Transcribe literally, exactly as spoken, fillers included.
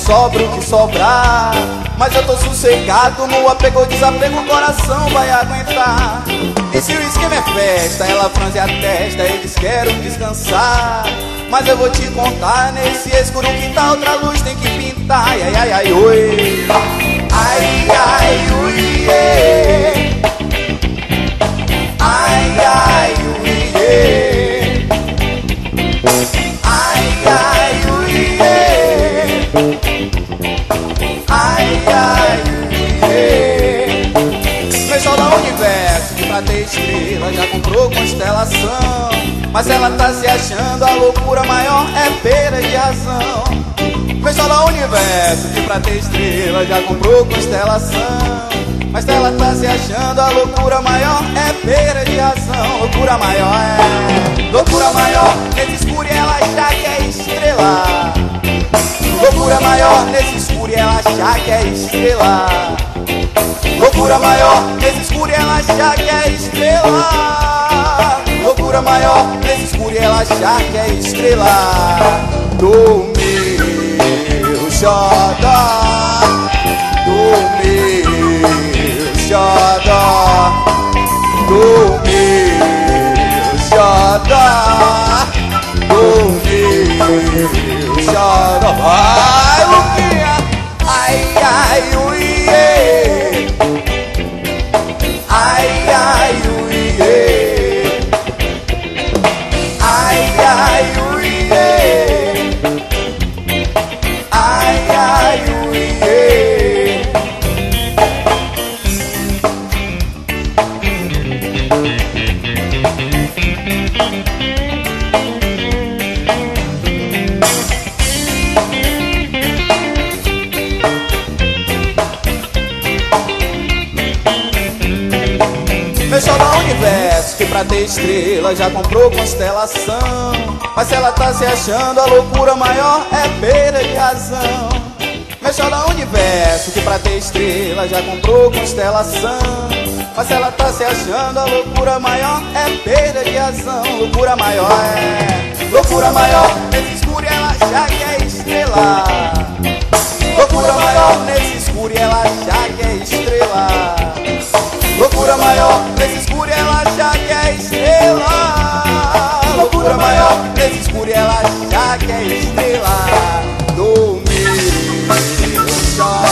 sobra o que sobrar. Mas eu tô sossegado, no apego, desapego, o coração vai aguentar. E se o esquema é festa, ela franze a testa, eles querem descansar. Mas eu vou te contar, nesse escuro quintal outra luz tem que pintar. Ai, ai, ai, ai, oi. Ai, ai, ui, é. Ai, ai, ui, é. Ai, ai, ui, é. Ai, ai, ui, é. Pessoal do universo, que pra ter estrela já comprou constelação. Mas ela tá se achando, a loucura maior é perda de razão. Pessoal do universo, que pra ter estrela já comprou constelação. Mas ela tá se achando, a loucura maior é perda de razão. Loucura maior é, loucura maior, nesse escuro ela achar que é estrela. Loucura maior, nesse escuro ela achar que é estrela. Loucura maior, nesse escuro ela achar que é estrela. Loucura maior, nesse escuro ela achar que é estrela. Do meu xodó, do meu xodó, do meu xodó, do meu xodó. Vai, Luquinha! Ai, ai, ui, é. Ai, ai, ui, é. Ai, ai, ui, é. Ai, ai, ui, é. Pessoal do universo, que pra ter estrela já comprou constelação. Mas ela tá se achando, a loucura maior é perda de razão. Pessoal do universo, que pra ter estrela já comprou constelação. Mas ela tá se achando, a loucura maior é perda de razão. Loucura maior é, loucura maior, nesse escuro ela achar que é estrela. Loucura maior, nesse escuro ela achar que é estrela. Loucura maior, nesse escuro ela achar que é estrela. Loucura maior, nesse escuro ela achar que é estrela. Do meu xodó.